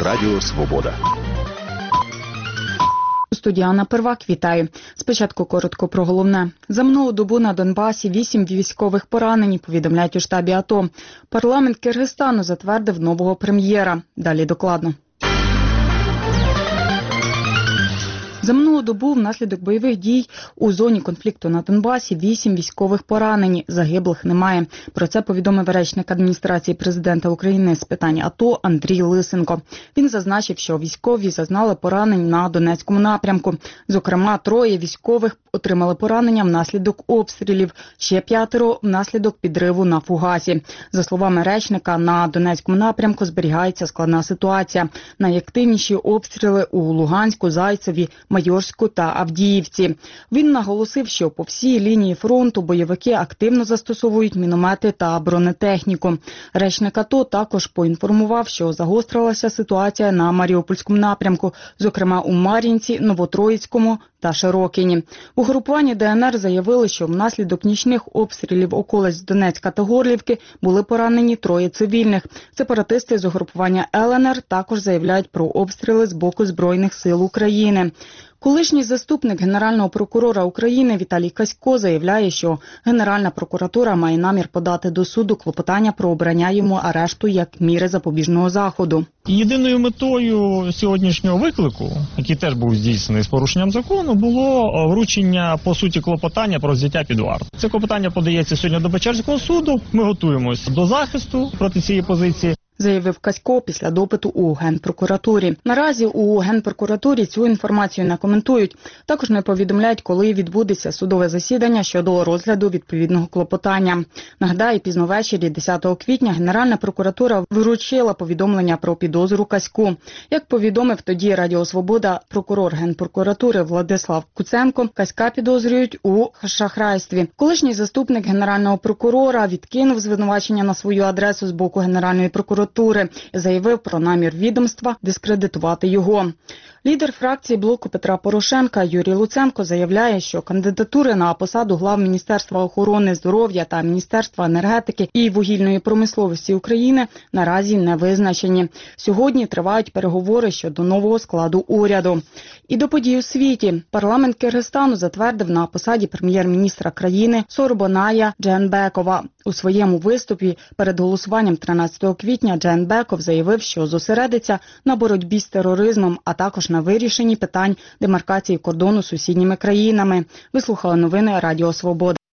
Радіо Свобода. Студія Анна Первак, вітаю. Спочатку коротко про головне. За минулу добу на Донбасі 8 військових поранені, повідомляють у штабі АТО. Парламент Киргизстану затвердив нового прем'єра. Далі докладно. За минулу добу внаслідок бойових дій у зоні конфлікту на Донбасі 8 військових поранені, загиблих немає. Про це повідомив речник адміністрації президента України з питань АТО Андрій Лисенко. Він зазначив, що військові зазнали поранень на Донецькому напрямку. Зокрема, 3 військових отримали поранення внаслідок обстрілів, ще 5 внаслідок підриву на фугасі. За словами речника, на Донецькому напрямку зберігається складна ситуація. Найактивніші обстріли у Луганську, Зайцеві, Майорську та Авдіївці. Він наголосив, що по всій лінії фронту бойовики активно застосовують міномети та бронетехніку. Речник АТО також поінформував, що загострилася ситуація на Маріупольському напрямку, зокрема у Мар'їнці, Новотроїцькому та Широкині. У групуванні ДНР заявили, що внаслідок нічних обстрілів околиць Донецька та Горлівки були поранені 3 цивільних. Сепаратисти з угрупування ЛНР також заявляють про обстріли з боку Збройних сил України. Колишній заступник Генерального прокурора України Віталій Касько заявляє, що Генеральна прокуратура має намір подати до суду клопотання про обрання йому арешту як міри запобіжного заходу. Єдиною метою сьогоднішнього виклику, який теж був здійснений з порушенням закону, було вручення, по суті, клопотання про взяття під варту. Це клопотання подається сьогодні до Печерського суду. Ми готуємось до захисту проти цієї позиції. Заявив Касько після допиту у Генпрокуратурі. Наразі у Генпрокуратурі цю інформацію не коментують. Також не повідомляють, коли відбудеться судове засідання щодо розгляду відповідного клопотання. Нагадаю, пізно ввечері 10 квітня Генеральна прокуратура вручила повідомлення про підозру Каську. Як повідомив тоді Радіо Свобода прокурор Генпрокуратури Владислав Куценко, Каська підозрюють у шахрайстві. Колишній заступник Генерального прокурора відкинув звинувачення на свою адресу з боку Генеральної прокуратури і заявив про намір відомства дискредитувати його. Лідер фракції блоку Петра Порошенка Юрій Луценко заявляє, що кандидатури на посаду глав Міністерства охорони здоров'я та Міністерства енергетики і вугільної промисловості України наразі не визначені. Сьогодні тривають переговори щодо нового складу уряду. І до подій у світі. Парламент Киргизстану затвердив на посаді прем'єр-міністра країни Сооронбая Джеенбекова. У своєму виступі перед голосуванням 13 квітня Джеенбеков заявив, що зосередиться на боротьбі з тероризмом, а також на вирішенні питань демаркації кордону з сусідніми країнами. Вислухали новини Радіо Свобода.